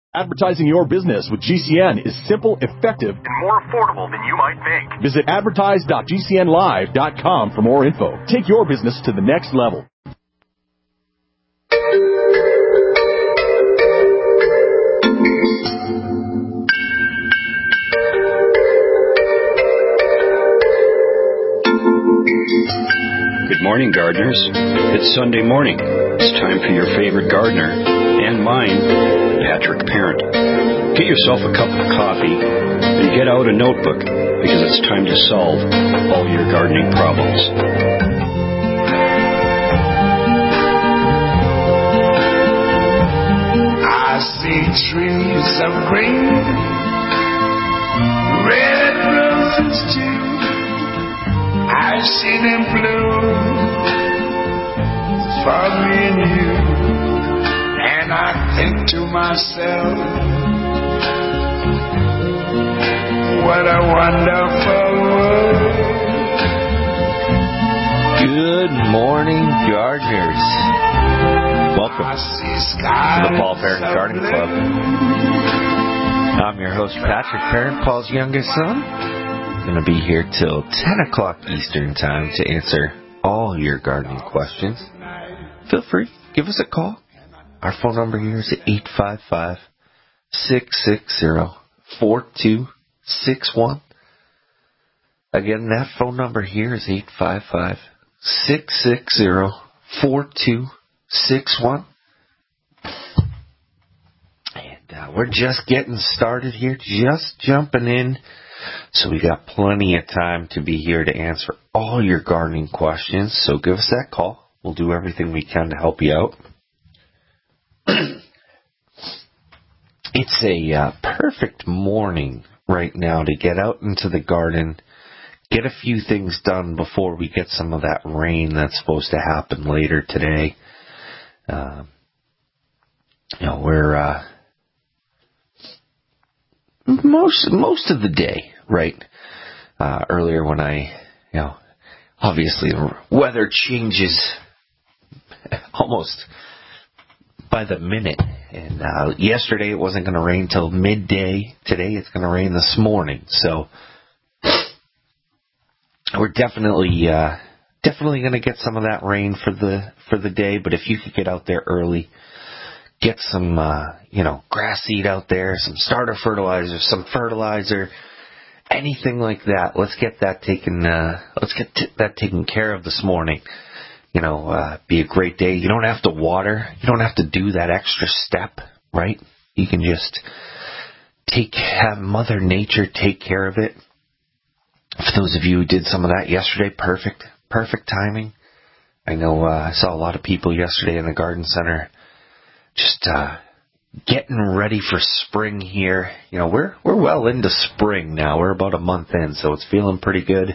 Advertising your business with GCN is simple, effective, and more affordable than you might think. Visit advertise.gcnlive.com for more info. Take your business to the next level. Good morning, gardeners. It's Sunday morning. It's time for your favorite gardener and mine, Patrick Parent. Get yourself a cup of coffee and get out a notebook because it's time to solve all your gardening problems. I see trees of green, red roses too. I see them bloom for me and you, and I think to myself, what a wonderful world. Good morning, gardeners. Welcome to the Paul Parent Gardening Club. I'm your host, Patrick Parent, Paul's youngest son. Going to be here till 10 o'clock Eastern Time to answer all your gardening questions. Feel free, give us a call. Our phone number here is 855-660-4261. Again, that phone number here is 855-660-4261. And we're just getting started here, just jumping in. So we got plenty of time to be here to answer all your gardening questions. So give us that call. We'll do everything we can to help you out. It's a perfect morning right now to get out into the garden, get a few things done before we get some of that rain that's supposed to happen later today. We're most of the day, right? Earlier when obviously the weather changes almost by the minute. And yesterday it wasn't going to rain till midday. Today it's going to rain this morning. So we're definitely going to get some of that rain for the day. But if you could get out there early, get some, grass seed out there, some starter fertilizer, some fertilizer, anything like that. Let's get that taken care of this morning. Be a great day. You don't have to water. You don't have to do that extra step, right? You can just have Mother Nature take care of it. For those of you who did some of that yesterday, perfect timing. I know I saw a lot of people yesterday in the garden center just getting ready for spring here. We're well into spring now. We're about a month in, so it's feeling pretty good.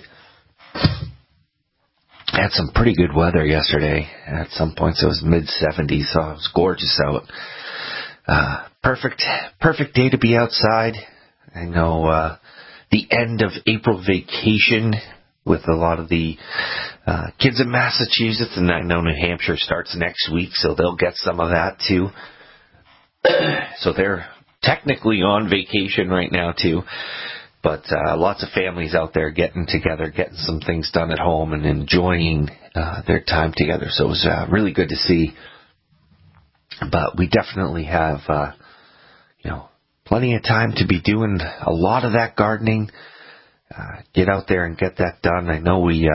I had some pretty good weather yesterday. At some points it was mid-70s, so it was gorgeous out. Perfect day to be outside. I know the end of April vacation with a lot of the kids in Massachusetts, and I know New Hampshire starts next week, so they'll get some of that too. So they're technically on vacation right now too, but lots of families out there getting together, getting some things done at home and enjoying their time together. So it was really good to see. But we definitely have, plenty of time to be doing a lot of that gardening. Get out there and get that done. I know we've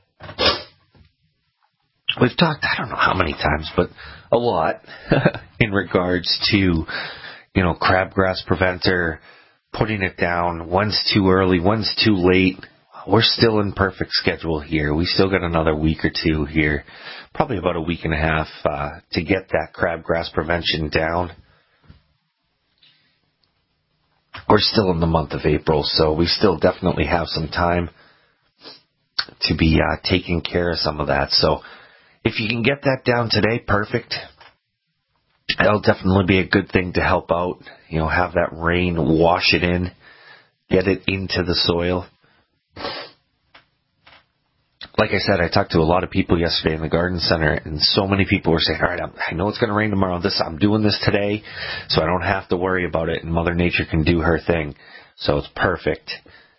talked, I don't know how many times, but a lot in regards to, crabgrass preventer, putting it down. One's too early, one's too late. We're still in perfect schedule here. We still got another week or two here, probably about a week and a half, to get that crabgrass prevention down. We're still in the month of April, so we still definitely have some time to be taking care of some of that. So if you can get that down today, perfect. That'll definitely be a good thing to help out. Have that rain wash it in, get it into the soil. like I said, I talked to a lot of people yesterday in the garden center, and so many people were saying, all right, I know it's going to rain tomorrow. I'm doing this today, so I don't have to worry about it, and Mother Nature can do her thing. So it's perfect.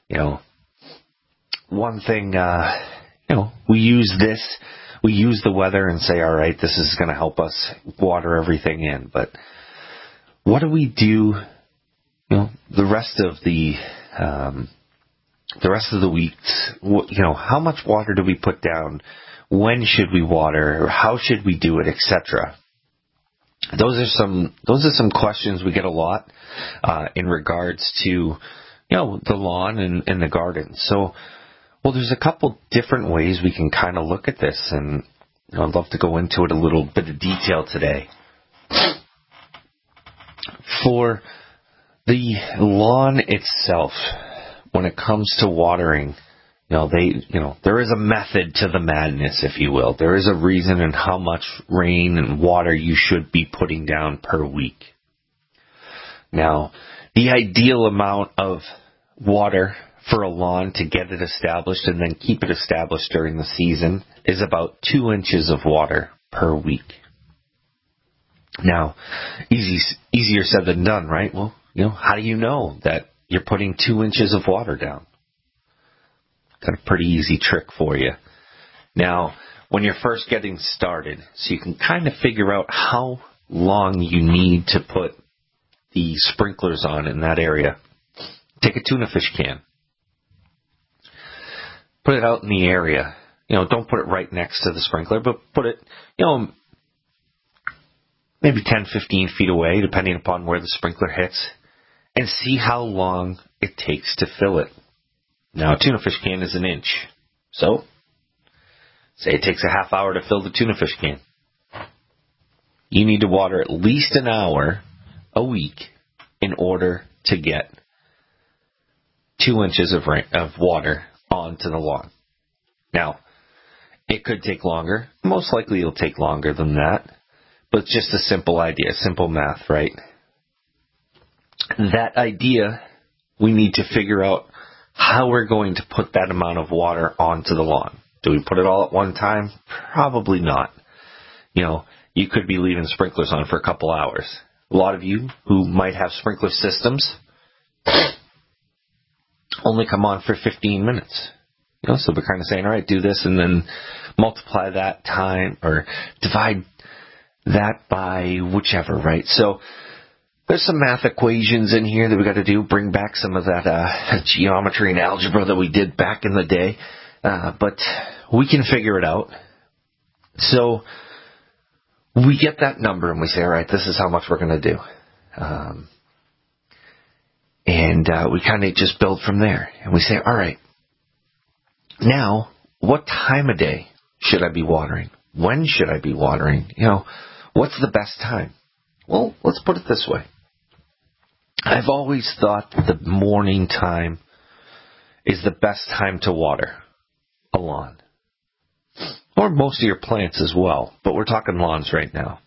One thing, we use the weather and say, all right, this is going to help us water everything in. But what do we do, the rest of the weeks? How much water do we put down? When should we water? How should we do it, etc.? Those are some questions we get a lot in regards to the lawn and the garden. So, there's a couple different ways we can kind of look at this, and I'd love to go into it a little bit of detail today. For the lawn itself, when it comes to watering, there is a method to the madness, if you will. There is a reason in how much rain and water you should be putting down per week. Now, the ideal amount of water for a lawn to get it established and then keep it established during the season is about 2 inches of water per week. Now, easier said than done, right? Well, how do you know that you're putting 2 inches of water down? Got a pretty easy trick for you. Now, when you're first getting started, so you can kind of figure out how long you need to put the sprinklers on in that area. Take a tuna fish can. Put it out in the area. Don't put it right next to the sprinkler, but put it, maybe 10, 15 feet away, depending upon where the sprinkler hits, and see how long it takes to fill it. Now, a tuna fish can is 1 inch. So, say it takes a half hour to fill the tuna fish can. You need to water at least an hour a week in order to get 2 inches of water onto the lawn. Now, it could take longer. Most likely it'll take longer than that. But just a simple idea, simple math, right? That idea, we need to figure out how we're going to put that amount of water onto the lawn. Do we put it all at one time? Probably not. You could be leaving sprinklers on for a couple hours. A lot of you who might have sprinkler systems only come on for 15 minutes. So we're kind of saying, all right, do this and then multiply that time or divide that by whichever, right? So there's some math equations in here that we got to do, bring back some of that geometry and algebra that we did back in the day, but we can figure it out. So we get that number and we say, all right, this is how much we're going to do. And we kind of just build from there. And we say, all right, now, what time of day should I be watering? When should I be watering? What's the best time? Well, let's put it this way. I've always thought that the morning time is the best time to water a lawn. Or most of your plants as well, but we're talking lawns right now.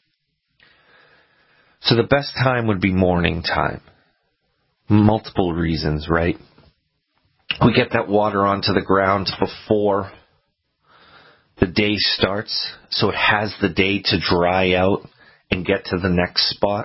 So the best time would be morning time. Multiple reasons, right? We get that water onto the ground before the day starts, so it has the day to dry out and get to the next spot.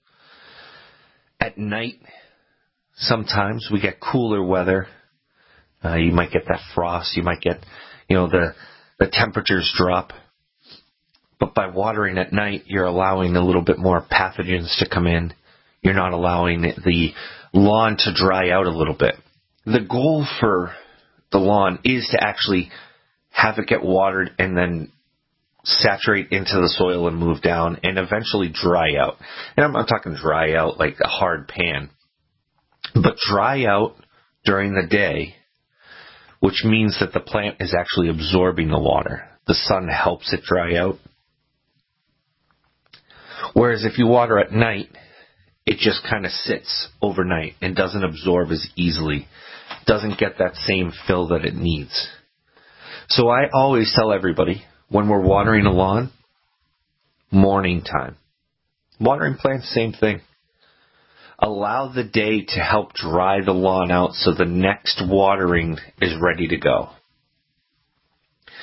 At night, sometimes we get cooler weather. You might get that frost. You might get, the temperatures drop. But by watering at night, you're allowing a little bit more pathogens to come in. You're not allowing the lawn to dry out a little bit. The goal for the lawn is to actually have it get watered and then saturate into the soil and move down and eventually dry out. And I'm not talking dry out like a hard pan, but dry out during the day, which means that the plant is actually absorbing the water. The sun helps it dry out. Whereas if you water at night, it just kind of sits overnight and doesn't absorb as easily, doesn't get that same fill that it needs. So I always tell everybody, when we're watering a lawn, morning time. Watering plants, same thing. Allow the day to help dry the lawn out so the next watering is ready to go.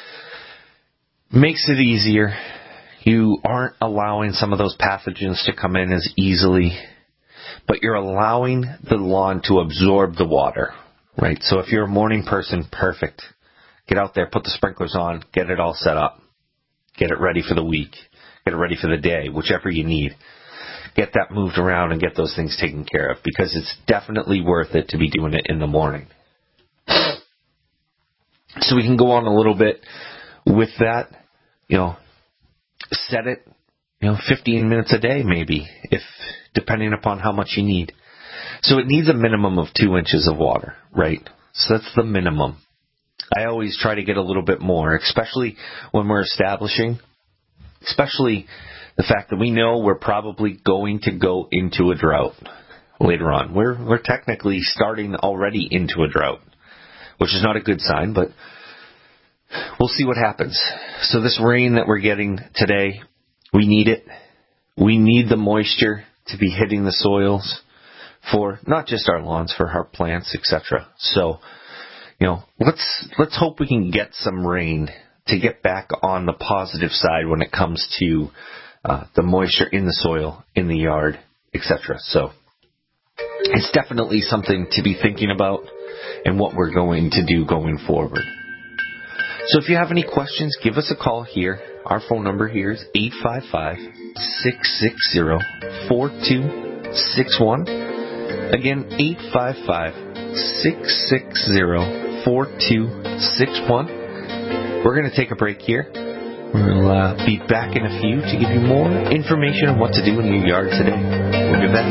Makes it easier. You aren't allowing some of those pathogens to come in as easily, but you're allowing the lawn to absorb the water, right? So if you're a morning person, perfect. Get out there, put the sprinklers on, get it all set up. Get it ready for the week. Get it ready for the day, whichever you need. Get that moved around and get those things taken care of, because it's definitely worth it to be doing it in the morning. So we can go on a little bit with that, set it, 15 minutes a day maybe, if depending upon how much you need. So it needs a minimum of 2 inches of water, right? So that's the minimum. I always try to get a little bit more, especially when we're establishing, especially the fact that we know we're probably going to go into a drought later on. We're technically starting already into a drought, which is not a good sign, but we'll see what happens. So this rain that we're getting today, we need it. We need the moisture to be hitting the soils for not just our lawns, for our plants, etc. So, let's hope we can get some rain to get back on the positive side when it comes to the moisture in the soil, in the yard, etc. So it's definitely something to be thinking about and what we're going to do going forward. So if you have any questions, give us a call here. Our phone number here is 855-660-4261. Again, 855-660-4261. We're going to take a break here. We'll be back in a few to give you more information on what to do in your yard today. We'll be back.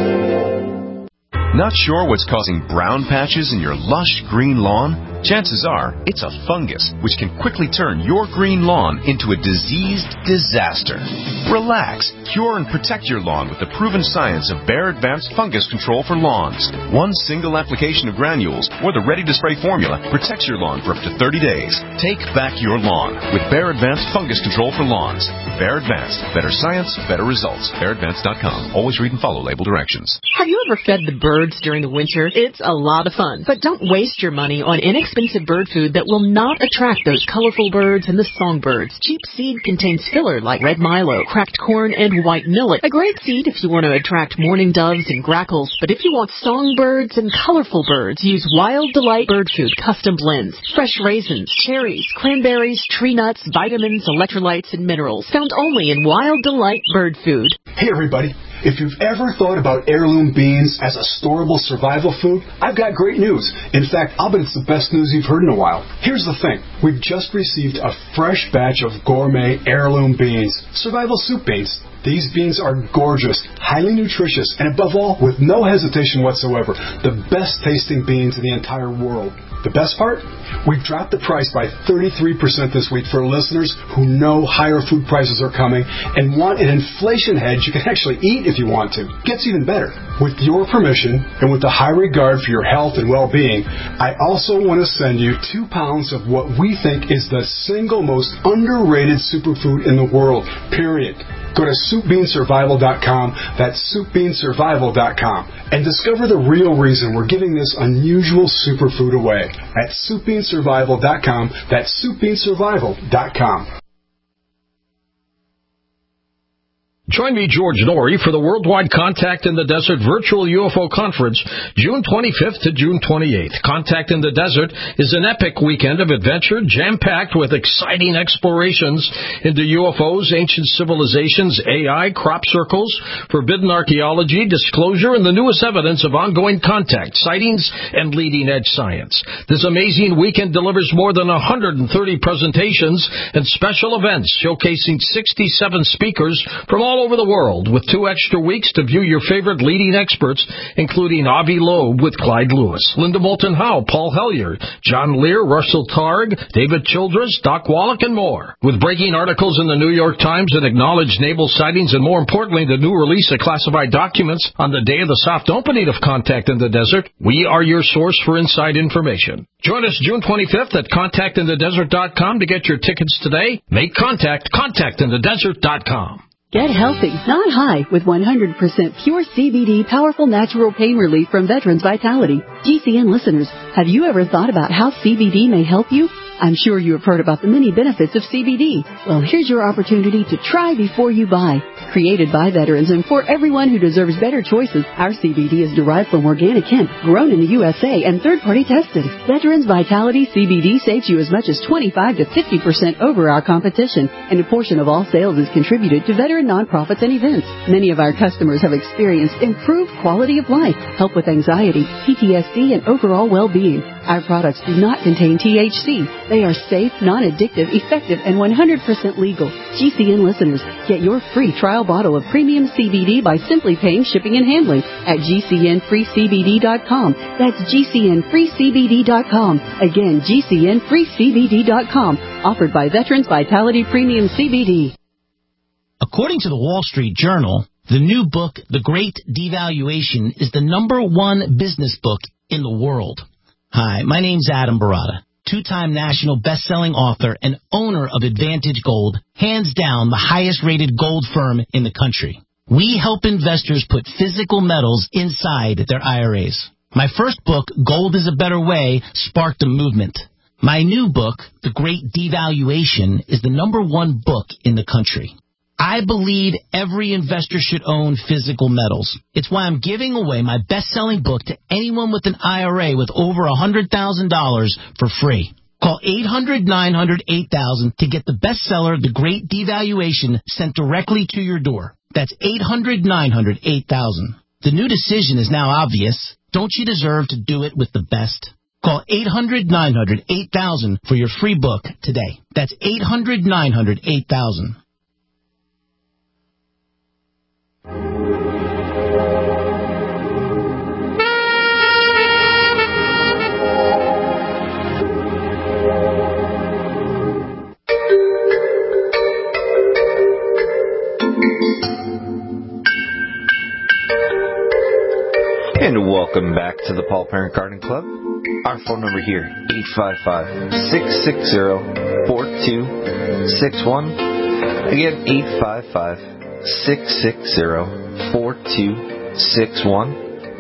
Not sure what's causing brown patches in your lush green lawn? Chances are it's a fungus, which can quickly turn your green lawn into a diseased disaster. Relax, cure and protect your lawn with the proven science of Bayer Advanced Fungus Control for Lawns. One single application of granules or the ready-to-spray formula protects your lawn for up to 30 days. Take back your lawn with Bayer Advanced Fungus Control for Lawns. Bayer Advanced. Better science, better results. BayerAdvanced.com. Always read and follow label directions. Have you ever fed the birds during the winter? It's a lot of fun. But don't waste your money on inexpensive bird food that will not attract those colorful birds and the songbirds. Cheap seed contains filler like red milo, cracked corn, and white millet. A great seed if you want to attract mourning doves and grackles. But if you want songbirds and colorful birds, use Wild Delight Bird Food Custom Blends. Fresh raisins, cherries, cranberries, tree nuts, vitamins, electrolytes, and minerals. Found only in Wild Delight Bird Food. Hey everybody. If you've ever thought about heirloom beans as a storable survival food, I've got great news. In fact, I'll bet it's the best news you've heard in a while. Here's the thing. We've just received a fresh batch of gourmet heirloom beans, survival soup beans. These beans are gorgeous, highly nutritious, and above all, with no hesitation whatsoever, the best tasting beans in the entire world. The best part? We've dropped the price by 33% this week for listeners who know higher food prices are coming and want an inflation hedge you can actually eat if you want to. Gets even better. With your permission and with the high regard for your health and well-being, I also want to send you 2 pounds of what we think is the single most underrated superfood in the world, period. Go to SoupBeanSurvival.com, that's SoupBeanSurvival.com, and discover the real reason we're giving this unusual superfood away at SoupBeanSurvival.com, that's SoupBeanSurvival.com. Join me, George Norrie, for the Worldwide Contact in the Desert Virtual UFO Conference, June 25th to June 28th. Contact in the Desert is an epic weekend of adventure, jam-packed with exciting explorations into UFOs, ancient civilizations, AI, crop circles, forbidden archaeology, disclosure, and the newest evidence of ongoing contact, sightings, and leading-edge science. This amazing weekend delivers more than 130 presentations and special events showcasing 67 speakers from all over the world, with 2 extra weeks to view your favorite leading experts, including Avi Loeb with Clyde Lewis, Linda Moulton Howe, Paul Hellyer, John Lear, Russell Targ, David Childress, Doc Wallach, and more. With breaking articles in the New York Times that acknowledge naval sightings and, more importantly, the new release of classified documents on the day of the soft opening of Contact in the Desert, we are your source for inside information. Join us June 25th at ContactInTheDesert.com to get your tickets today. Make contact, ContactInTheDesert.com. Get healthy, not high, with 100% pure CBD powerful natural pain relief from Veterans Vitality. GCN listeners, have you ever thought about how CBD may help you? I'm sure you have heard about the many benefits of CBD. Well, here's your opportunity to try before you buy. Created by veterans and for everyone who deserves better choices, our CBD is derived from organic hemp, grown in the USA, and third-party tested. Veterans Vitality CBD saves you as much as 25 to 50% over our competition, and a portion of all sales is contributed to veteran nonprofits and events. Many of our customers have experienced improved quality of life, help with anxiety, PTSD, and overall well-being. Our products do not contain THC. They are safe, non-addictive, effective, and 100% legal. GCN listeners, get your free trial bottle of premium CBD by simply paying shipping and handling at GCNFreeCBD.com. That's GCNFreeCBD.com. Again, GCNFreeCBD.com. Offered by Veterans Vitality Premium CBD. According to the Wall Street Journal, the new book, The Great Devaluation, is the #1 business book in the world. Hi, my name's Adam Barata, two-time national best-selling author and owner of Advantage Gold, hands down the highest-rated gold firm in the country. We help investors put physical metals inside their IRAs. My first book, Gold is a Better Way, sparked a movement. My new book, The Great Devaluation, is the #1 book in the country. I believe every investor should own physical metals. It's why I'm giving away my best-selling book to anyone with an IRA with over $100,000 for free. Call 800-900-8000 to get the bestseller, The Great Devaluation, sent directly to your door. That's 800-900-8000. The new decision is now obvious. Don't you deserve to do it with the best? Call 800-900-8000 for your free book today. That's 800-900-8000. And welcome back to the Paul Parent Garden Club. Our phone number here, 855-660-4261. Again, 855-660-4261.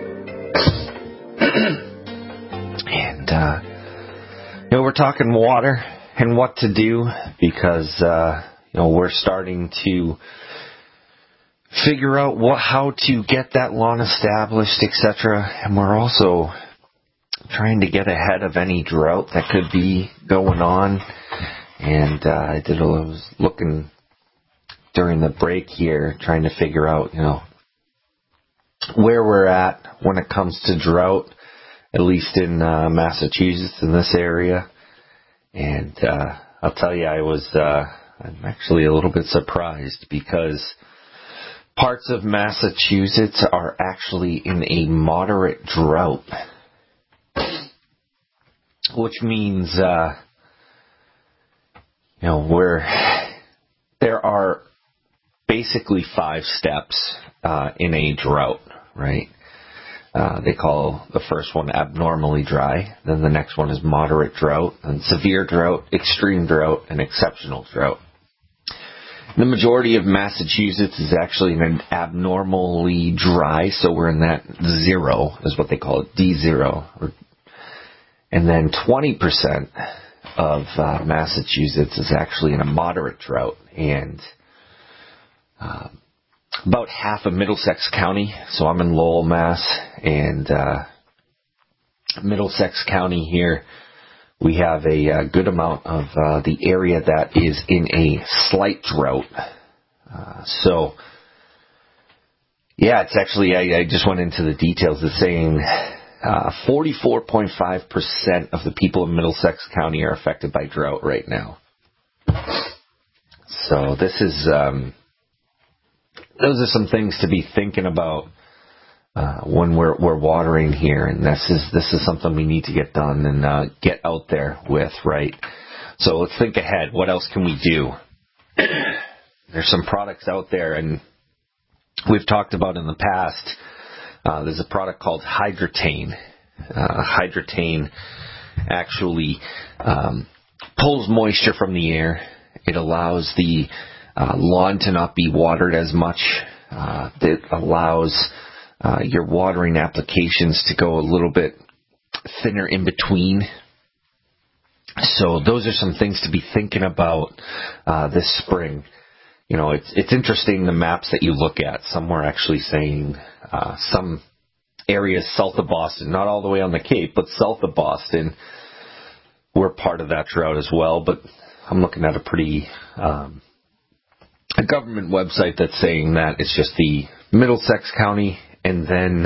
And, we're talking water and what to do because, we're starting to figure out how to get that lawn established, etc. And we're also trying to get ahead of any drought that could be going on. And I was looking during the break here, trying to figure out, where we're at when it comes to drought, at least in Massachusetts, in this area. And I'll tell you, I'm actually a little bit surprised because parts of Massachusetts are actually in a moderate drought, which means, there are basically 5 steps in a drought, right? They call the first one abnormally dry, then the next one is moderate drought, and severe drought, extreme drought, and exceptional drought. The majority of Massachusetts is actually in an abnormally dry, so we're in that 0, is what they call it, D0. And then 20% of Massachusetts is actually in a moderate drought. And about half of Middlesex County, so I'm in Lowell, Mass., and Middlesex County here, we have a good amount of the area that is in a slight drought. It's actually, I just went into the details. It's saying 44.5% of the people in Middlesex County are affected by drought right now. So this is, those are some things to be thinking about when we're watering here, and this is something we need to get done and get out there with, right? So let's think ahead. What else can we do? There's some products out there, and we've talked about in the past. There's a product called Hydratane. Hydratane actually pulls moisture from the air. It allows the lawn to not be watered as much. That allows your watering applications to go a little bit thinner in between. So those are some things to be thinking about this spring. You know, it's interesting, the maps that you look at. Some were actually saying some areas south of Boston, not all the way on the Cape, but south of Boston, were part of that drought as well. But I'm looking at a pretty a government website that's saying that it's just the Middlesex County and then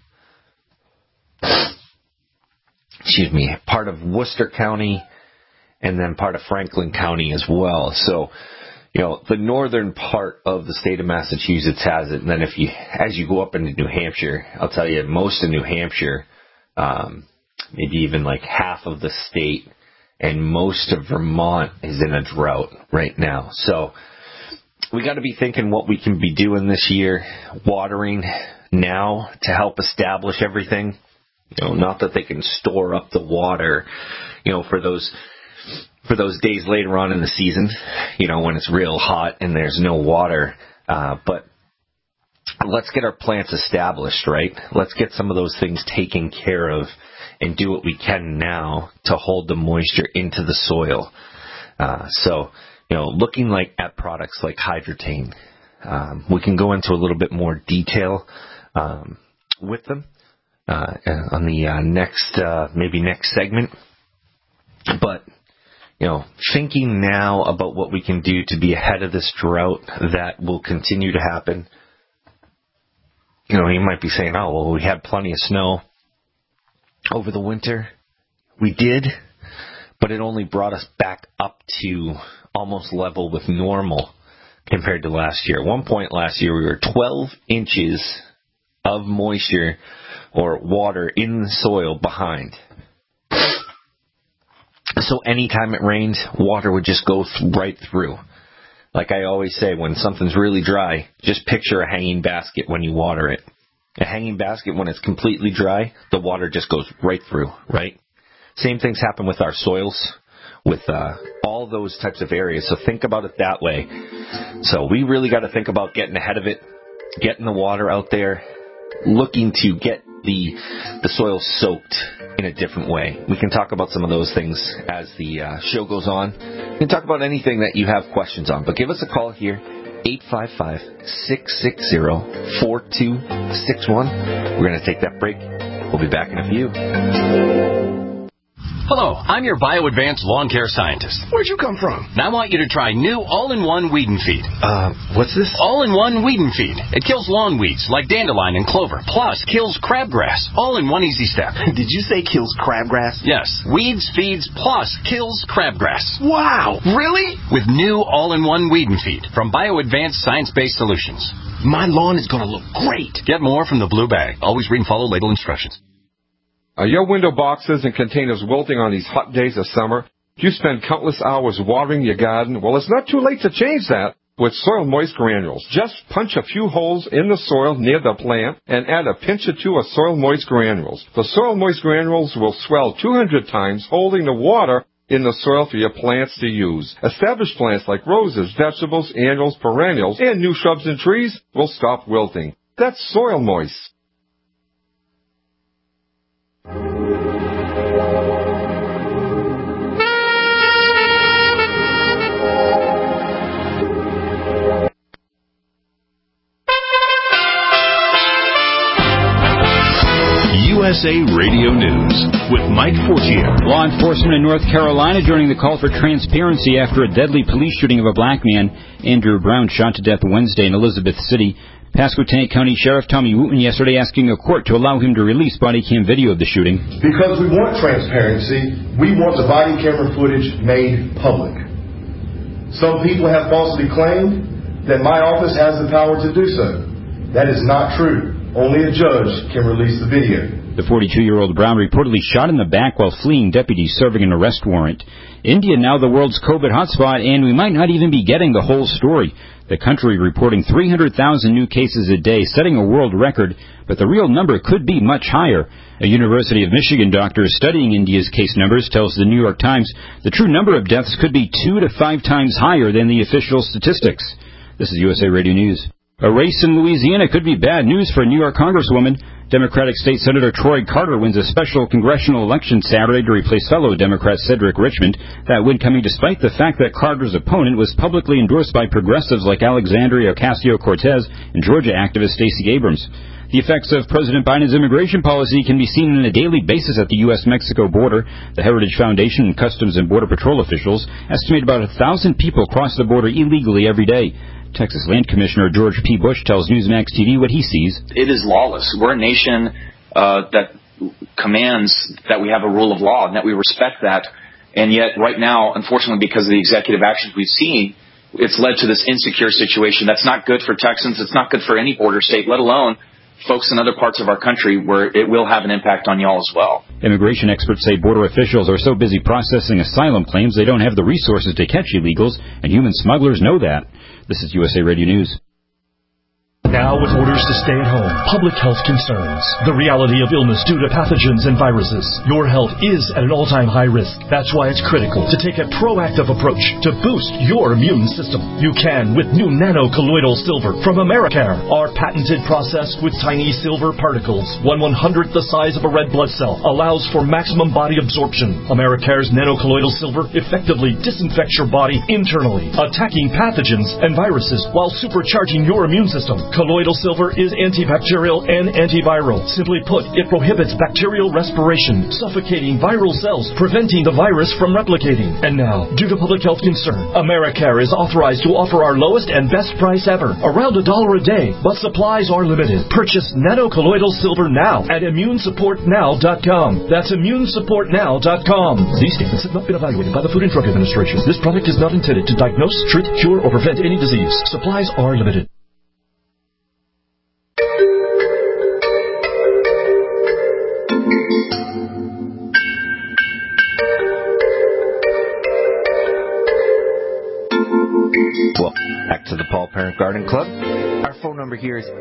part of Worcester County and then part of Franklin County as well. So, you know, the northern part of the state of Massachusetts has it, and then as you go up into New Hampshire, I'll tell you, most of New Hampshire, maybe even like half of the state, and most of Vermont is in a drought right now. So we got to be thinking what we can be doing this year, watering now to help establish everything. You know, not that they can store up the water, you know, for those days later on in the season, you know, when it's real hot and there's no water. But let's get our plants established, right? Let's get some of those things taken care of and do what we can now to hold the moisture into the soil. So, you know, looking at products like Hydrotain, we can go into a little bit more detail with them on the next segment. But, you know, thinking now about what we can do to be ahead of this drought that will continue to happen. You know, you might be saying, oh, well, we had plenty of snow over the winter. We did, but it only brought us back up to almost level with normal compared to last year. At one point last year, we were 12 inches of moisture or water in the soil behind. So anytime it rained, water would just go right through. Like I always say, when something's really dry, just picture a hanging basket when you water it. A hanging basket, when it's completely dry, the water just goes right through, right? Same things happen with our soils, with all those types of areas. So think about it that way. So we really got to think about getting ahead of it, getting the water out there, looking to get the soil soaked in a different way. We can talk about some of those things as the show goes on. We can talk about anything that you have questions on, but give us a call here, 855-660-4261. We're going to take that break. We'll be back in a few. Hello, I'm your BioAdvanced lawn care scientist. Where'd you come from? And I want you to try new all-in-one weed and feed. What's this? All-in-one weed and feed. It kills lawn weeds like dandelion and clover, plus kills crabgrass, all in one easy step. Did you say kills crabgrass? Yes, weeds, feeds, plus kills crabgrass. Wow, really? With new all-in-one weed and feed from BioAdvanced science-based solutions. My lawn is going to look great. Get more from the blue bag. Always read and follow label instructions. Are your window boxes and containers wilting on these hot days of summer? Do you spend countless hours watering your garden? Well, it's not too late to change that with Soil Moist Granules. Just punch a few holes in the soil near the plant and add a pinch or two of Soil Moist Granules. The Soil Moist Granules will swell 200 times, holding the water in the soil for your plants to use. Established plants like roses, vegetables, annuals, perennials, and new shrubs and trees will stop wilting. That's Soil Moist. USA Radio News with Mike Fortier. Law enforcement in North Carolina joining the call for transparency after a deadly police shooting of a black man. Andrew Brown shot to death Wednesday in Elizabeth City. Pasquotank County Sheriff Tommy Wooten yesterday asking a court to allow him to release body cam video of the shooting. Because we want transparency, we want the body camera footage made public. Some people have falsely claimed that my office has the power to do so. That is not true. Only a judge can release the video. The 42-year-old Brown reportedly shot in the back while fleeing deputies serving an arrest warrant. India now the world's COVID hotspot, and we might not even be getting the whole story. The country reporting 300,000 new cases a day, setting a world record, but the real number could be much higher. A University of Michigan doctor studying India's case numbers tells the New York Times the true number of deaths could be 2 to 5 times higher than the official statistics. This is USA Radio News. A race in Louisiana could be bad news for a New York Congresswoman. Democratic State Senator Troy Carter wins a special congressional election Saturday to replace fellow Democrat Cedric Richmond. That win coming despite the fact that Carter's opponent was publicly endorsed by progressives like Alexandria Ocasio-Cortez and Georgia activist Stacey Abrams. The effects of President Biden's immigration policy can be seen on a daily basis at the U.S.-Mexico border. The Heritage Foundation and Customs and Border Patrol officials estimate about 1,000 people cross the border illegally every day. Texas Land Commissioner George P. Bush tells Newsmax TV what he sees. It is lawless. We're a nation that commands that we have a rule of law and that we respect that. And yet right now, unfortunately, because of the executive actions we've seen, it's led to this insecure situation. That's not good for Texans. It's not good for any border state, let alone folks in other parts of our country where it will have an impact on y'all as well. Immigration experts say border officials are so busy processing asylum claims they don't have the resources to catch illegals, and human smugglers know that. This is USA Radio News. Now with orders to stay at home, public health concerns, the reality of illness due to pathogens and viruses, your health is at an all-time high risk. That's why it's critical to take a proactive approach to boost your immune system. You can with new nano-colloidal silver from Americare. Our patented process with tiny silver particles, 1/100th the size of a red blood cell, allows for maximum body absorption. Americare's nano-colloidal silver effectively disinfects your body internally, attacking pathogens and viruses while supercharging your immune system. Colloidal silver is antibacterial and antiviral. Simply put, it prohibits bacterial respiration, suffocating viral cells, preventing the virus from replicating. And now, due to public health concern, Americare is authorized to offer our lowest and best price ever, around $1 a day, but supplies are limited. Purchase nano-colloidal silver now at immunesupportnow.com. That's immunesupportnow.com. These statements have not been evaluated by the Food and Drug Administration. This product is not intended to diagnose, treat, cure, or prevent any disease. Supplies are limited. Well, back to the Paul Parent Garden Club. Our phone number here is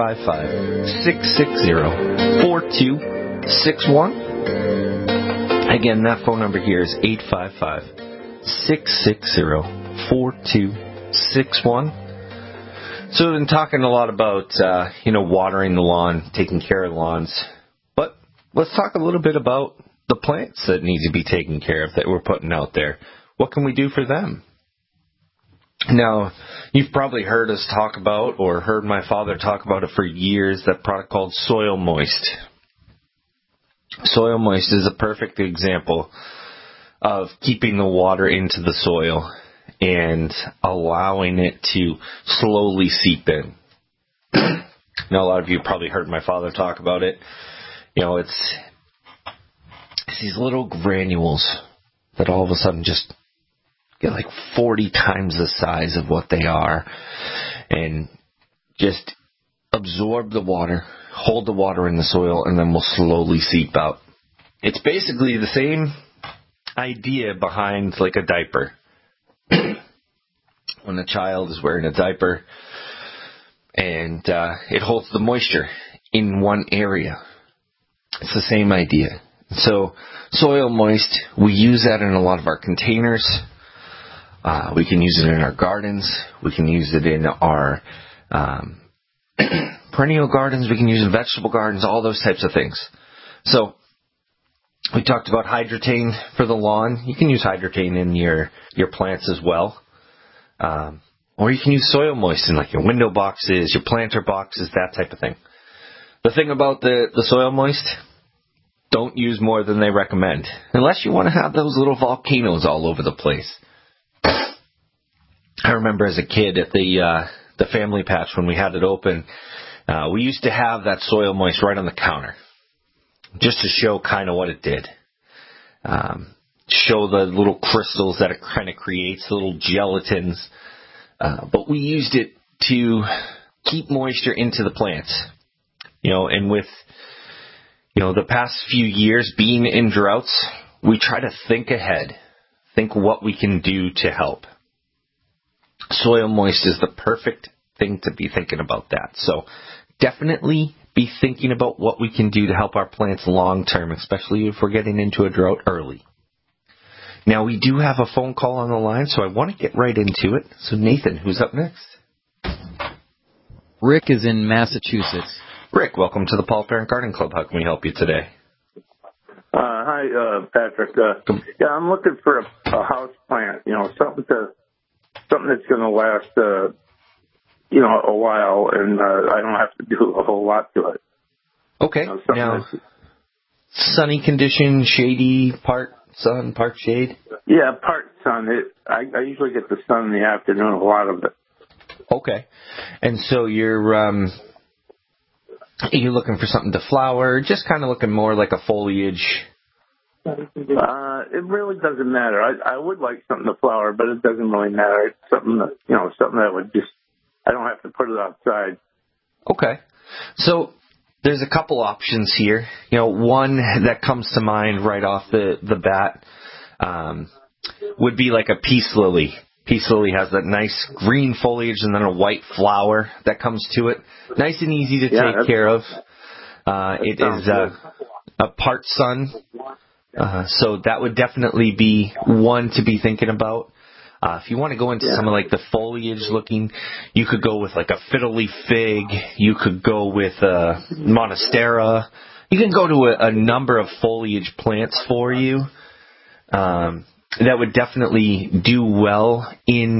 855-660-4261. Again, that phone number here is 855-660-4261. So we've been talking a lot about, watering the lawn, taking care of the lawns. But let's talk a little bit about the plants that need to be taken care of that we're putting out there. What can we do for them? Now, you've probably heard us talk about, or heard my father talk about it for years, that product called Soil Moist. Soil Moist is a perfect example of keeping the water into the soil and allowing it to slowly seep in. Now, a lot of you probably heard my father talk about it. It's these little granules that all of a sudden just get like 40 times the size of what they are, and just absorb the water, hold the water in the soil, and then will slowly seep out. It's basically the same idea behind like a diaper. When a child is wearing a diaper and it holds the moisture in one area. It's the same idea. So Soil Moist, we use that in a lot of our containers. We can use it in our gardens. We can use it in our perennial gardens. We can use it in vegetable gardens, all those types of things. So we talked about Hydrotain for the lawn. You can use Hydrotain in your plants as well. Or you can use Soil Moist in like your window boxes, your planter boxes, that type of thing. The thing about the Soil Moist, don't use more than they recommend. Unless you want to have those little volcanoes all over the place. I remember as a kid at the family patch when we had it open, we used to have that Soil Moist right on the counter, just to show kind of what it did. Show the little crystals that it kind of creates, the little gelatins. But we used it to keep moisture into the plants. And with, the past few years being in droughts, we try to think ahead, think what we can do to help. Soil moist is the perfect thing to be thinking about that. So definitely be thinking about what we can do to help our plants long term, especially if we're getting into a drought early. Now, we do have a phone call on the line, so I want to get right into it. So, Nathan, who's up next? Rick is in Massachusetts. Rick, welcome to the Paul Parent Garden Club. How can we help you today? Hi, Patrick. Yeah, I'm looking for a house plant, something that's going to last, a while, and I don't have to do a whole lot to it. Okay. Now, sunny condition, shady, part sun, part shade? Yeah, part sun. I usually get the sun in the afternoon, a lot of it. Okay. And so you're looking for something to flower, just kind of looking more like a foliage? It really doesn't matter. I would like something to flower, but it doesn't really matter. It's something that would just, I don't have to put it outside. Okay. So there's a couple options here. One that comes to mind right off the bat would be like a peace lily. Peace lily has that nice green foliage and then a white flower that comes to it. Nice and easy to take care of. It is a part sun, so that would definitely be one to be thinking about. If you want to go into some of like the foliage looking, you could go with like a fiddle leaf fig. You could go with monstera. You can go to a number of foliage plants for you. That would definitely do well in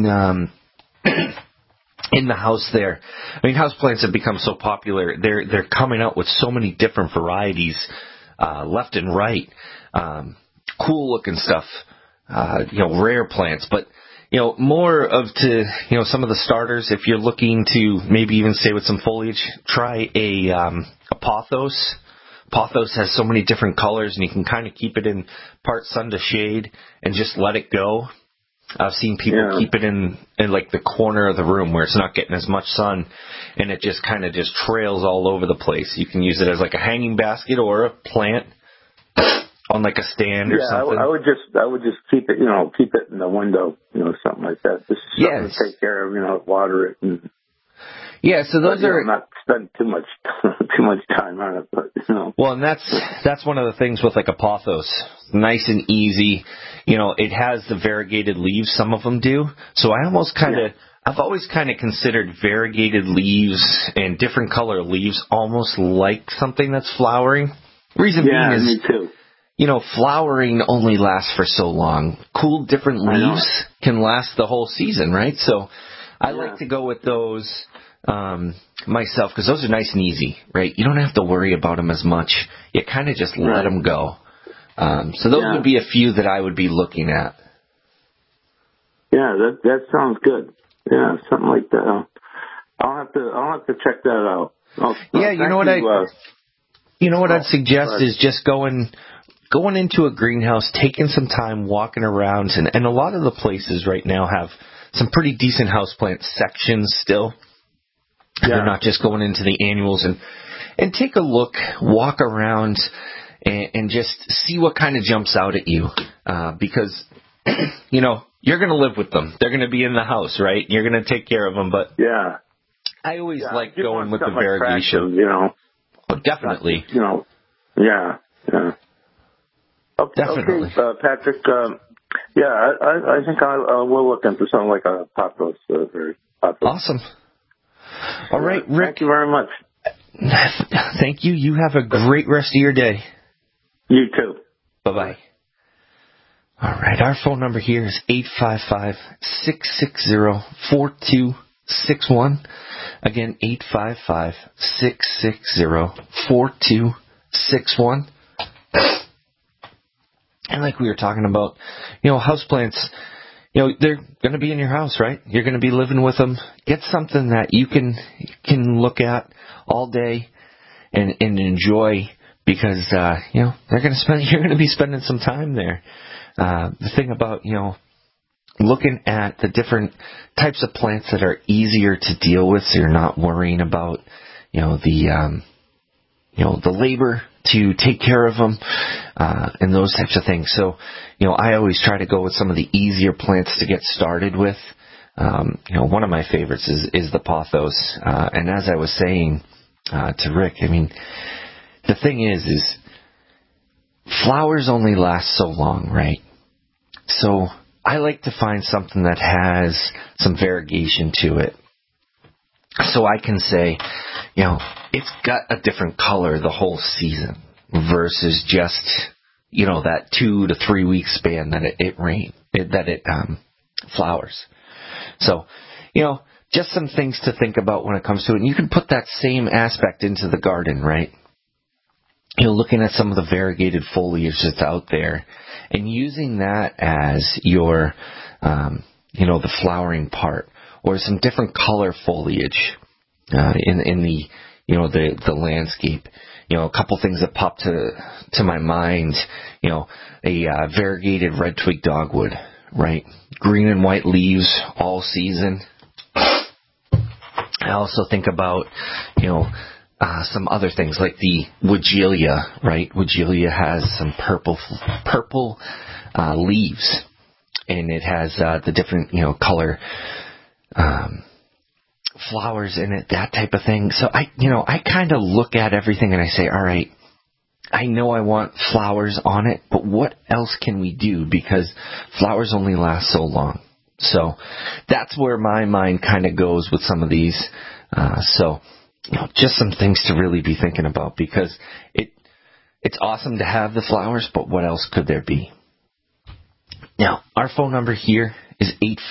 the house there. I mean, houseplants have become so popular. They're coming out with so many different varieties, left and right. Cool looking stuff. Rare plants, but more of some of the starters. If you're looking to maybe even stay with some foliage, try a pothos. Pothos has so many different colors, and you can kind of keep it in part sun to shade and just let it go. I've seen people keep it in like the corner of the room where it's not getting as much sun, and it just kind of just trails all over the place. You can use it as like a hanging basket or a plant on like a stand or something. I would just keep it, keep it in the window, something like that. Just something to take care of, water it. And, so those are not spend too much time on it, but Well, and that's one of the things with like a pothos. Nice and easy. It has the variegated leaves. Some of them do. So I almost I've always kind of considered variegated leaves and different color leaves almost like something that's flowering. Reason being is, me too. Flowering only lasts for so long. Cool different leaves can last the whole season, right? So I like to go with those myself, because those are nice and easy, right? You don't have to worry about them as much. You kind of just let them go. So those would be a few that I would be looking at. Yeah, that sounds good. Yeah, something like that. I'll have to check that out. You know what I'd suggest is just going into a greenhouse, taking some time walking around, and a lot of the places right now have some pretty decent houseplant sections still. They're not just going into the annuals, and take a look, walk around, and just see what kind of jumps out at you. Because, you're going to live with them. They're going to be in the house, right? You're going to take care of them, but I always like going with the variegation. Oh, definitely. Definitely. Okay, Patrick, I think we'll look into something like a pothos. Awesome. All right, Rick. Thank you very much. Thank you. You have a great rest of your day. You too. Bye-bye. All right, our phone number here is 855-660-4261. Again, 855-660-4261. And like we were talking about, houseplants, they're going to be in your house, right? You're going to be living with them. Get something that you can look at all day and enjoy, because you're going to be spending some time there. The thing about looking at the different types of plants that are easier to deal with, so you're not worrying about the labor to take care of them, and those types of things. So, I always try to go with some of the easier plants to get started with. One of my favorites is the pothos. And as I was saying to Rick, I mean, the thing is flowers only last so long, right? So I like to find something that has some variegation to it. So I can say, it's got a different color the whole season versus just, that 2 to 3 week span that it flowers. So, just some things to think about when it comes to it. And you can put that same aspect into the garden, right? Looking at some of the variegated foliage that's out there and using that as your, the flowering part or some different color foliage, in the, the landscape. A couple things that popped to my mind, a variegated red twig dogwood, right? Green and white leaves all season. I also think about, some other things like the Weigela, right? Weigela has some purple leaves, and it has the different, color flowers in it, that type of thing. So I kind of look at everything and I say, all right, I know I want flowers on it, but what else can we do? Because flowers only last so long. So that's where my mind kind of goes with some of these. Just some things to really be thinking about, because it's awesome to have the flowers, but what else could there be? Now, our phone number here is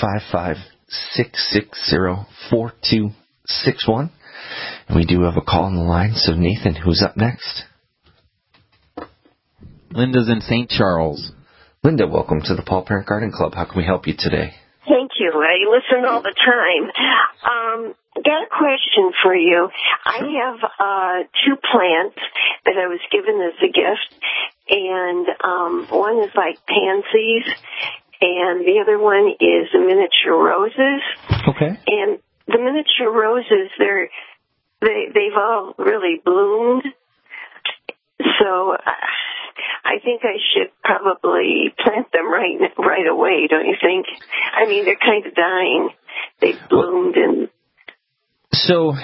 855-660-4261. And we do have a call on the line. So, Nathan, who's up next? Linda's in St. Charles. Linda, welcome to the Paul Parent Garden Club. How can we help you today? Thank you. I listen all the time. Got a question for you. I have 2 plants that I was given as a gift, and one is like pansies, and the other one is miniature roses. Okay. And the miniature roses, they've all really bloomed. So I think I should probably plant them right away, don't you think? I mean, they're kind of dying. They've bloomed and... So,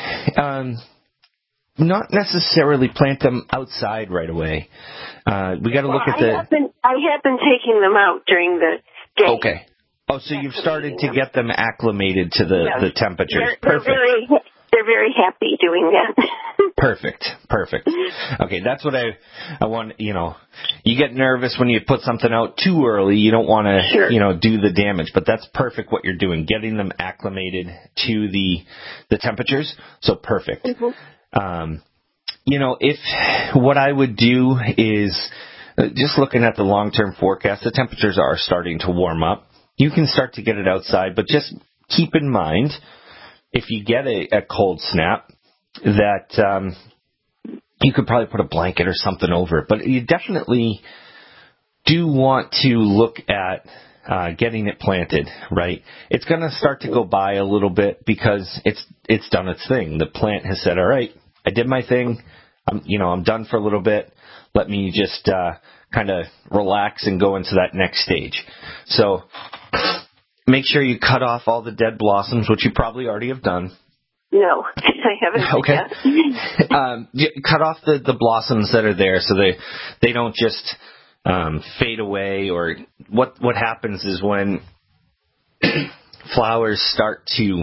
not necessarily plant them outside right away. We got to look at the... I have been taking them out during the day. Okay. Oh, so you've started to get them acclimated to the temperatures. Perfect. They're very happy doing that. Perfect. Okay, that's what I want. You get nervous when you put something out too early. You don't want to, do the damage. But that's perfect what you're doing, getting them acclimated to the temperatures. So perfect. Mm-hmm. If what I would do is just looking at the long-term forecast, the temperatures are starting to warm up. You can start to get it outside, but just keep in mind, if you get a cold snap, that you could probably put a blanket or something over it. But you definitely do want to look at getting it planted, right? It's going to start to go by a little bit because it's done its thing. The plant has said, all right, I did my thing. I'm done for a little bit. Let me just kind of relax and go into that next stage. So make sure you cut off all the dead blossoms, which you probably already have done. No, I haven't. Okay. Cut off the blossoms that are there so they don't just fade away. Or what happens is when flowers start to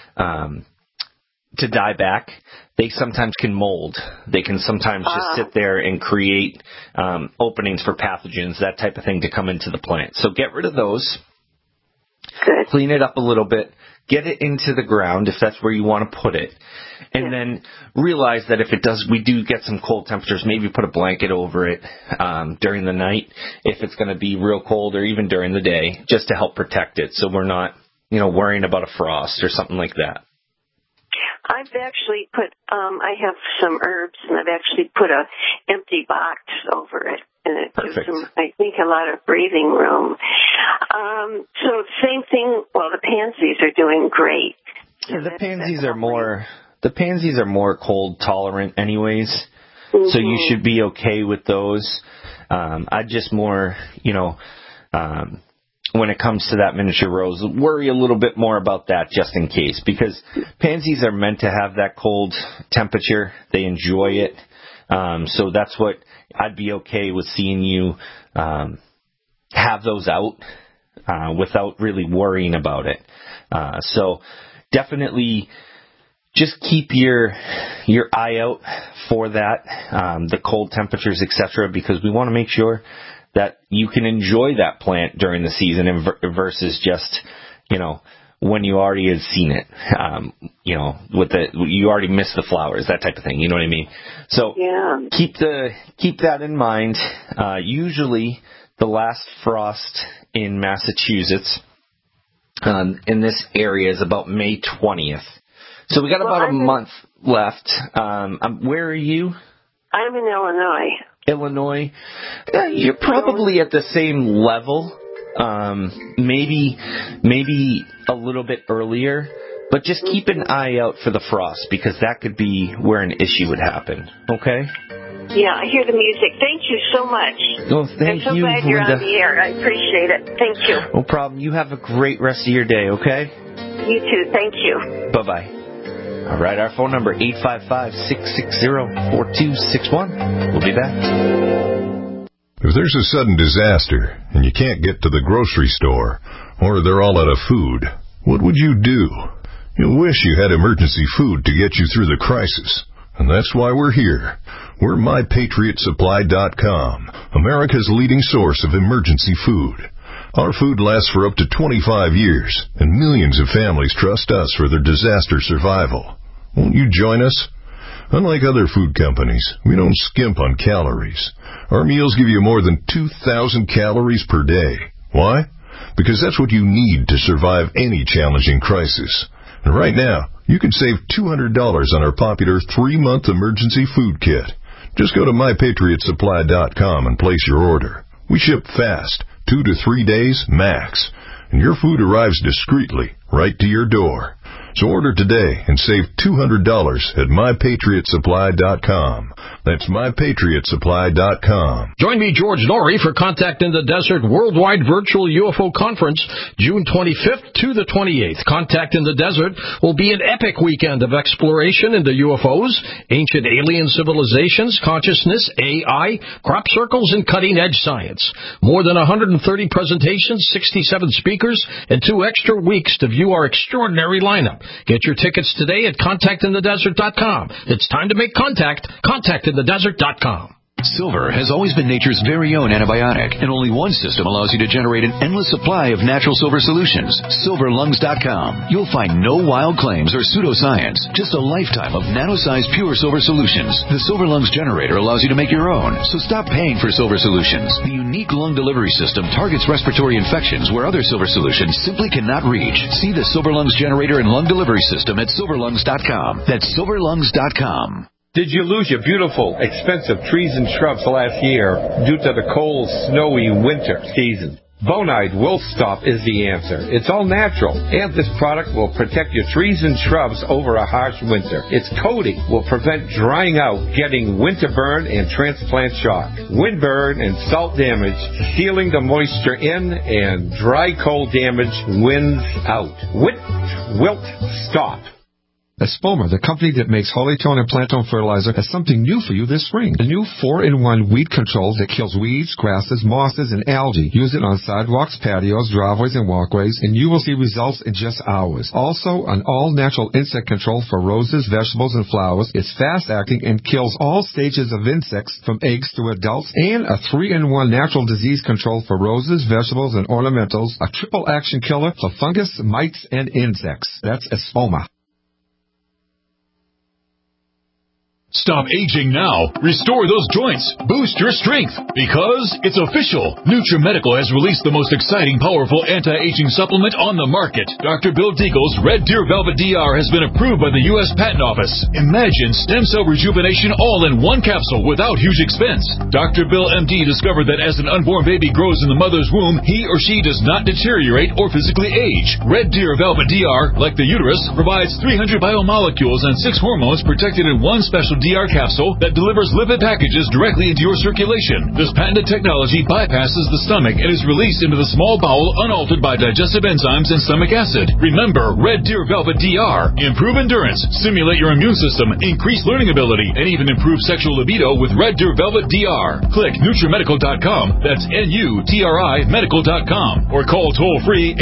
die back, they sometimes can mold. They can sometimes just sit there and create openings for pathogens, that type of thing, to come into the plant. So get rid of those. Good. Clean it up a little bit. Get it into the ground if that's where you want to put it. And then realize that if we do get some cold temperatures, maybe put a blanket over it during the night if it's going to be real cold, or even during the day, just to help protect it so we're not, worrying about a frost or something like that. I've actually I have some herbs, and I've actually put a empty box over it, and it gives them, I think, a lot of breathing room. So same thing. Well, the pansies are doing great. Yeah, the pansies are more cold tolerant, anyways. Mm-hmm. So you should be okay with those. I'd just more, when it comes to that miniature rose, worry a little bit more about that just in case, because pansies are meant to have that cold temperature. They enjoy it. So that's what I'd be okay with seeing you have those out without really worrying about it. So definitely just keep your eye out for that, the cold temperatures, etc., because we want to make sure that you can enjoy that plant during the season versus just, when you already had seen it, you already missed the flowers, that type of thing. You know what I mean? So keep that in mind. Usually the last frost in Massachusetts, in this area is about May 20th. So we got about a month left. Where are you? I'm in Illinois. Illinois. You're probably at the same level. Maybe a little bit earlier, but just keep an eye out for the frost, because that could be where an issue would happen. Okay? Yeah, I hear the music. Thank you so much. Oh, thank you, I'm so glad you're Linda. on the air. I appreciate it. Thank you. No problem. You have a great rest of your day, okay? You too. Thank you. Bye-bye. All right, our phone number, 855-660-4261. We'll be back. If there's a sudden disaster and you can't get to the grocery store, or they're all out of food, what would you do? You'll wish you had emergency food to get you through the crisis. And that's why we're here. We're MyPatriotSupply.com, America's leading source of emergency food. Our food lasts for up to 25 years, and millions of families trust us for their disaster survival. Won't you join us? Unlike other food companies, we don't skimp on calories. Our meals give you more than 2,000 calories per day. Why? Because that's what you need to survive any challenging crisis. And right now, you can save $200 on our popular 3-month emergency food kit. Just go to MyPatriotSupply.com and place your order. We ship fast, 2 to 3 days max, and your food arrives discreetly right to your door. So order today and save $200 at MyPatriotSupply.com. That's MyPatriotSupply.com. Join me, George Norrie, for Contact in the Desert Worldwide Virtual UFO Conference, June 25th to the 28th. Contact in the Desert will be an epic weekend of exploration into UFOs, ancient alien civilizations, consciousness, AI, crop circles, and cutting-edge science. More than 130 presentations, 67 speakers, and 2 extra weeks to view our extraordinary lineup. Get your tickets today at ContactInTheDesert.com. It's time to make contact. ContactInTheDesert.com. Silver has always been nature's very own antibiotic, and only one system allows you to generate an endless supply of natural silver solutions. SilverLungs.com. You'll find no wild claims or pseudoscience, just a lifetime of nano-sized pure silver solutions. The Silver Lungs generator allows you to make your own, so stop paying for silver solutions. The unique lung delivery system targets respiratory infections where other silver solutions simply cannot reach. See the Silver Lungs generator and lung delivery system at SilverLungs.com. That's SilverLungs.com. Did you lose your beautiful, expensive trees and shrubs last year due to the cold, snowy winter season? Bonide Will Stop is the answer. It's all natural, and this product will protect your trees and shrubs over a harsh winter. Its coating will prevent drying out, getting winter burn and transplant shock, wind burn and salt damage, sealing the moisture in, and dry cold damage winds out. Wilt Stop. Espoma, the company that makes Holytone and Plantone fertilizer, has something new for you this spring. A new 4-in-1 weed control that kills weeds, grasses, mosses, and algae. Use it on sidewalks, patios, driveways, and walkways, and you will see results in just hours. Also, an all-natural insect control for roses, vegetables, and flowers. It's fast-acting and kills all stages of insects from eggs to adults. And a 3-in-1 natural disease control for roses, vegetables, and ornamentals. A triple action killer for fungus, mites, and insects. That's Espoma. Stop aging now. Restore those joints. Boost your strength. Because it's official. NutriMedical has released the most exciting, powerful anti-aging supplement on the market. Dr. Bill Deagle's Red Deer Velvet DR has been approved by the U.S. Patent Office. Imagine stem cell rejuvenation all in one capsule without huge expense. Dr. Bill MD discovered that as an unborn baby grows in the mother's womb, he or she does not deteriorate or physically age. Red Deer Velvet DR, like the uterus, provides 300 biomolecules and 6 hormones protected in one special DR capsule that delivers lipid packages directly into your circulation. This patented technology bypasses the stomach and is released into the small bowel unaltered by digestive enzymes and stomach acid. Remember, Red Deer Velvet DR. Improve endurance, stimulate your immune system, increase learning ability, and even improve sexual libido with Red Deer Velvet DR. Click NutriMedical.com. That's NUTRI Medical.com. Or call toll-free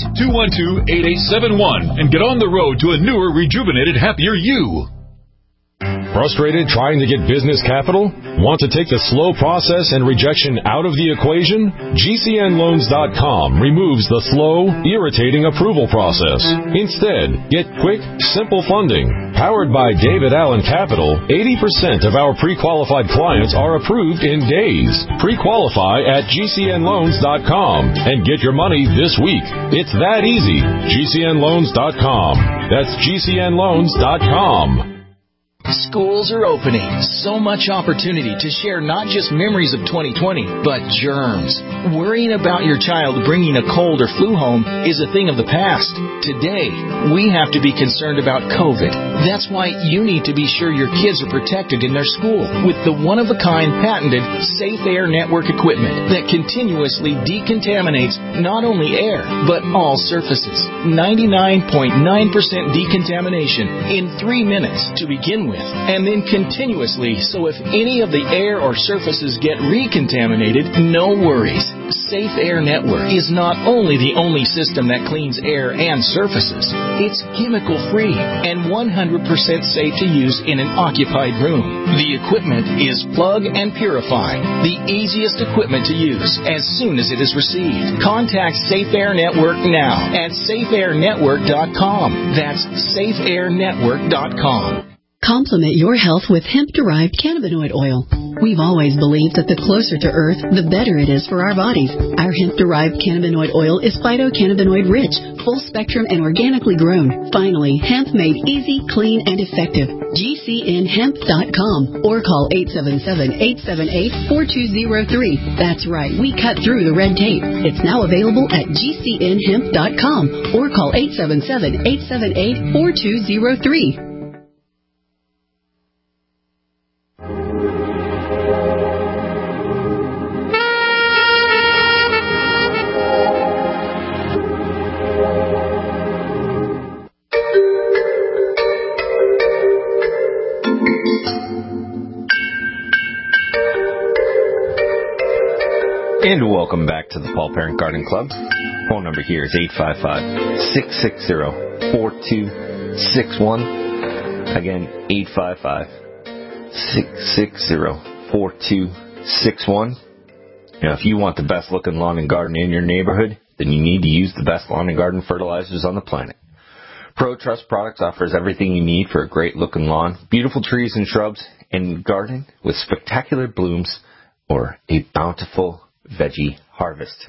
888-212-8871 and get on the road to a newer, rejuvenated, happier you. Frustrated trying to get business capital? Want to take the slow process and rejection out of the equation? GCNLoans.com removes the slow, irritating approval process. Instead, get quick, simple funding. Powered by David Allen Capital, 80% of our pre-qualified clients are approved in days. Pre-qualify at GCNLoans.com and get your money this week. It's that easy. GCNLoans.com. That's GCNLoans.com. Schools are opening. So much opportunity to share not just memories of 2020, but germs. Worrying about your child bringing a cold or flu home is a thing of the past. Today, we have to be concerned about COVID. That's why you need to be sure your kids are protected in their school with the one-of-a-kind patented Safe Air Network equipment that continuously decontaminates not only air, but all surfaces. 99.9% decontamination in 3 minutes to begin with, and then continuously, so if any of the air or surfaces get recontaminated, no worries. Safe Air Network is not only the only system that cleans air and surfaces, it's chemical-free and 100% safe to use in an occupied room. The equipment is plug and purify, the easiest equipment to use as soon as it is received. Contact Safe Air Network now at safeairnetwork.com. That's safeairnetwork.com. Complement your health with hemp-derived cannabinoid oil. We've always believed that the closer to Earth, the better it is for our bodies. Our hemp-derived cannabinoid oil is phytocannabinoid-rich, full-spectrum, and organically grown. Finally, hemp made easy, clean, and effective. GCNHemp.com or call 877-878-4203. That's right, we cut through the red tape. It's now available at GCNHemp.com or call 877-878-4203. And welcome back to the Paul Parent Garden Club. Phone number here is 855-660-4261. Again, 855-660-4261. Now, if you want the best looking lawn and garden in your neighborhood, then you need to use the best lawn and garden fertilizers on the planet. ProTrust Products offers everything you need for a great looking lawn, beautiful trees and shrubs, and garden with spectacular blooms or a bountiful veggie harvest.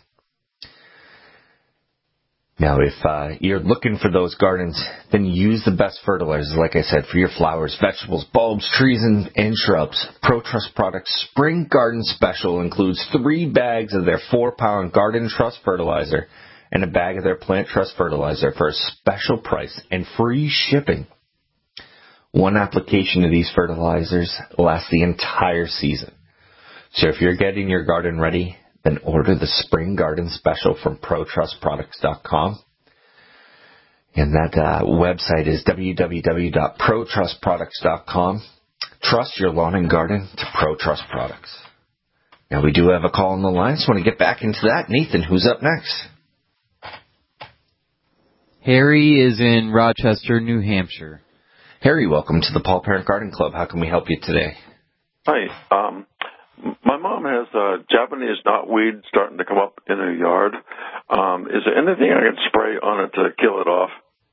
Now, if you're looking for those gardens, then use the best fertilizers, like I said, for your flowers, vegetables, bulbs, trees, and shrubs. ProTrust Products Spring Garden Special includes 3 bags of their 4-pound Garden Trust fertilizer and a bag of their Plant Trust fertilizer for a special price and free shipping. One application of these fertilizers lasts the entire season. So if you're getting your garden ready, then order the Spring Garden Special from ProTrustProducts.com. And that website is www.ProTrustProducts.com. Trust your lawn and garden to ProTrust Products. Now, we do have a call on the line, so I want to get back into that. Nathan, who's up next? Harry is in Rochester, New Hampshire. Harry, welcome to the Paul Parent Garden Club. How can we help you today? Hi. My mom has Japanese knotweed starting to come up in her yard. Is there anything I can spray on it to kill it off?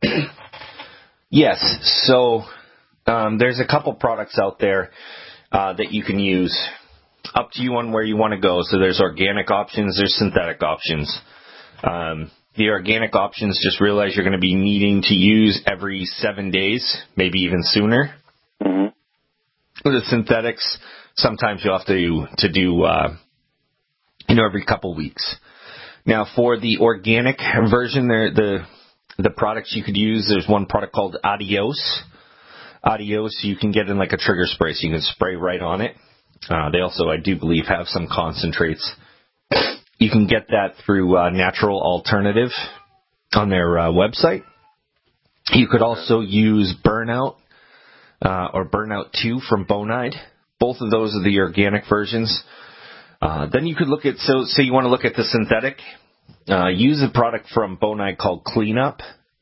Yes. So there's a couple products out there that you can use. Up to you on where you want to go. So there's organic options, there's synthetic options. The organic options, just realize you're going to be needing to use every 7 days, maybe even sooner. Mm-hmm. The synthetics, sometimes you'll have to do every couple weeks. Now, for the organic version, the products you could use, there's one product called Adios. Adios, you can get in like a trigger spray, so you can spray right on it. They also, I do believe, have some concentrates. You can get that through Natural Alternative on their website. You could also use Burnout or Burnout 2 from Bonide. Both of those are the organic versions. Then you could look at, so you want to look at the synthetic. Use a product from Bonide called Cleanup.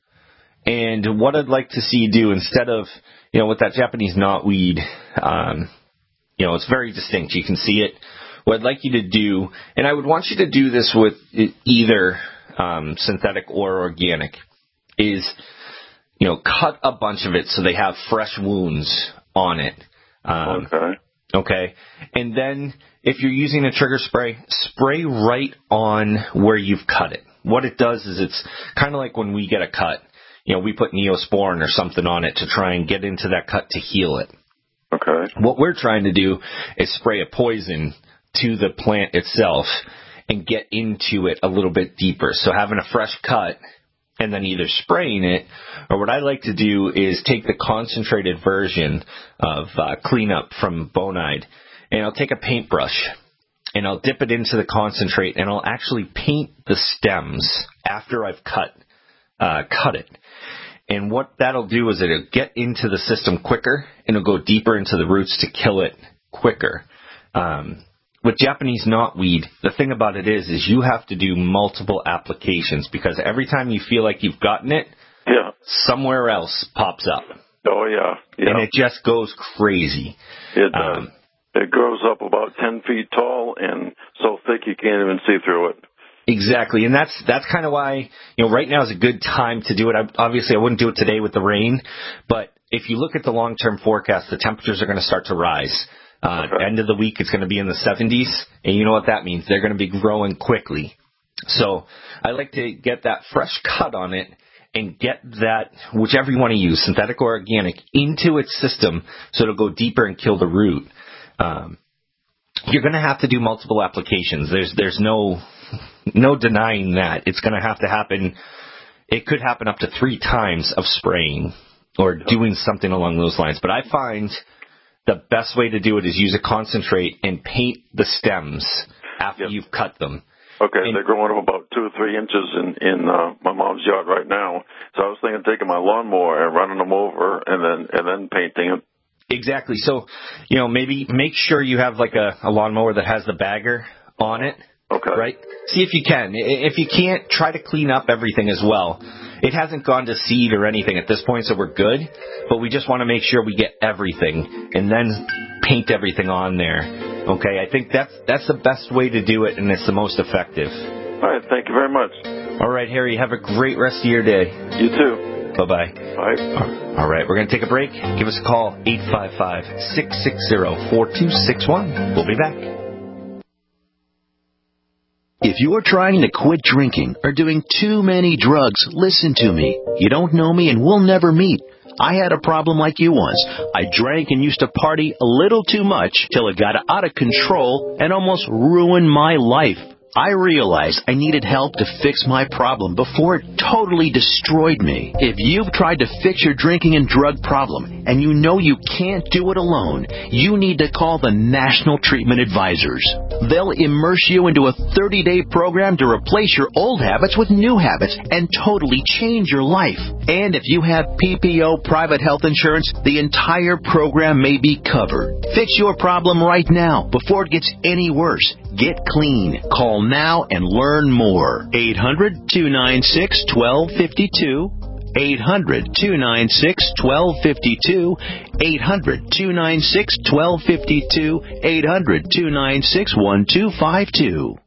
And what I'd like to see you do, instead of, with that Japanese knotweed, it's very distinct. You can see it. What I'd like you to do, and I would want you to do this with either synthetic or organic, is, cut a bunch of it so they have fresh wounds on it. Okay. And then if you're using a trigger spray, spray right on where you've cut it. What it does is it's kind of like when we get a cut. We put Neosporin or something on it to try and get into that cut to heal it. Okay. What we're trying to do is spray a poison to the plant itself and get into it a little bit deeper. So having a fresh cut and then either spraying it, or what I like to do is take the concentrated version of Cleanup from Bonide, and I'll take a paintbrush and I'll dip it into the concentrate, and I'll actually paint the stems after I've cut it. And what that'll do is it'll get into the system quicker, and it'll go deeper into the roots to kill it quicker. With Japanese knotweed, the thing about it is you have to do multiple applications, because every time you feel like you've gotten it, somewhere else pops up. Oh, yeah. And it just goes crazy. It does. It grows up about 10 feet tall and so thick you can't even see through it. Exactly, and that's kind of why, right now is a good time to do it. Obviously, I wouldn't do it today with the rain, but if you look at the long-term forecast, the temperatures are going to start to rise. End of the week, it's going to be in the 70s, and you know what that means. They're going to be growing quickly. So I like to get that fresh cut on it and get that, whichever you want to use, synthetic or organic, into its system so it'll go deeper and kill the root. You're going to have to do multiple applications. There's no denying that. It's going to have to happen. It could happen up to 3 times of spraying or doing something along those lines. But I find the best way to do it is use a concentrate and paint the stems after you've cut them. Okay, they're growing up about 2 or 3 inches in my mom's yard right now. So I was thinking of taking my lawnmower and running them over and then painting them. Exactly. So, maybe make sure you have like a lawnmower that has the bagger on it. Okay. Right? See if you can. If you can't, try to clean up everything as well. It hasn't gone to seed or anything at this point, so we're good. But we just want to make sure we get everything and then paint everything on there. Okay? I think that's the best way to do it, and it's the most effective. All right. Thank you very much. All right, Harry. Have a great rest of your day. You too. Bye-bye. Bye. All right, we're going to take a break. Give us a call, 855-660-4261. We'll be back. If you're trying to quit drinking or doing too many drugs, listen to me. You don't know me and we'll never meet. I had a problem like you once. I drank and used to party a little too much till it got out of control and almost ruined my life. I realized I needed help to fix my problem before it totally destroyed me. If you've tried to fix your drinking and drug problem and you know you can't do it alone, you need to call the National Treatment Advisors. They'll immerse you into a 30-day program to replace your old habits with new habits and totally change your life. And if you have PPO private health insurance, the entire program may be covered. Fix your problem right now before it gets any worse. Get clean. Call now and learn more. 800-296-1252. 800-296-1252. 800-296-1252. 800-296-1252.